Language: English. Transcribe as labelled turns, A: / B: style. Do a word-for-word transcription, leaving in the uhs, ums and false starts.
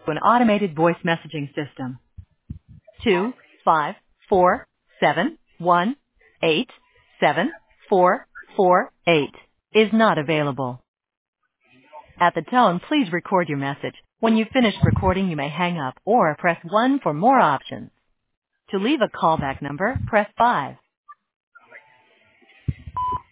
A: an automated voice messaging system. Two five four seven one eight seven four four eight is not available. At the tone, please record your message. When you've finished recording, you may hang up or press one for more options. To leave a callback number, press five.